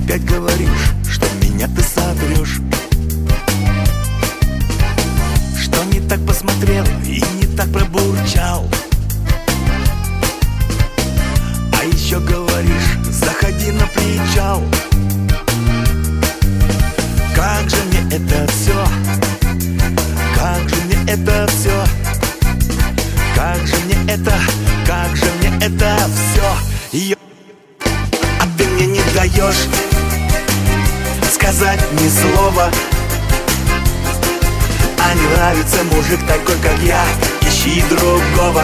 опять говоришь, что меня ты сотрешь, что не так посмотрел и не так пробурчал. А еще говоришь, заходи на причал. Как же мне это все, как же мне это все, как же мне это все. А ты мне не даешь сказать ни слова. А не нравится мужик такой, как я, ищи другого.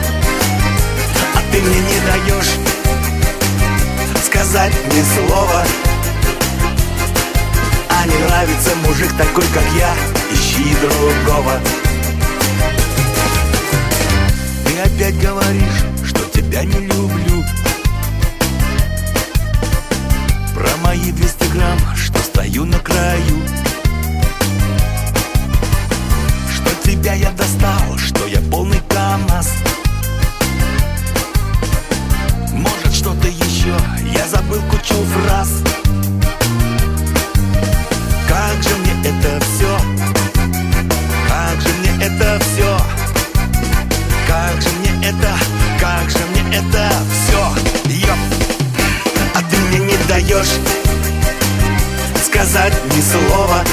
А ты мне не даешь сказать ни слова. А не нравится мужик такой, как я, ищи другого. Ты опять говоришь, что тебя не люблю. Про мои 200 грамм, что стою на краю. Что тебя я достал, что я полный КамАЗ. Может, что-то еще, я забыл кучу фраз. Как же мне это все, как же мне это все, как же мне это все. А ты мне не даешь сказать ни слова.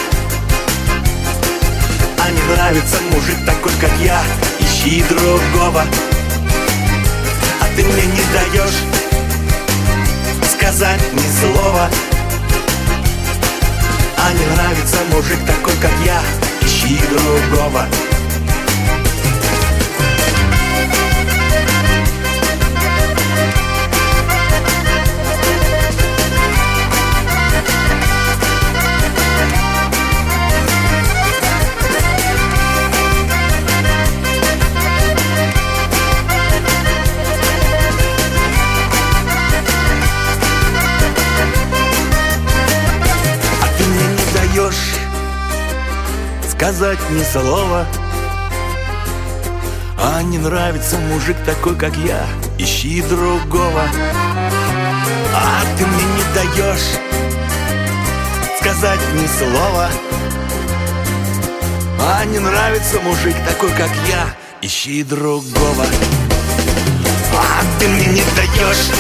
А не нравится мужик такой, как я, ищи другого. А ты мне не даешь сказать ни слова. А не нравится мужик такой, как я, ищи другого. Сказать ни слова. А не нравится мужик такой, как я, ищи другого. А ты мне не даешь сказать ни слова. А не нравится мужик такой, как я, ищи другого. А ты мне не даешь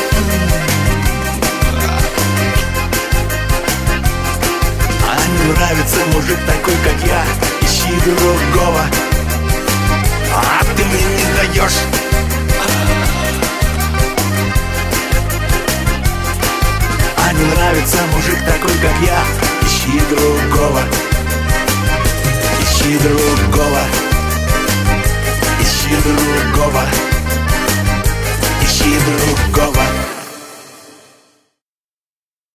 не нравится мужик такой, как я, ищи другого. А ты мне не даешь А не нравится мужик такой, как я, ищи другого.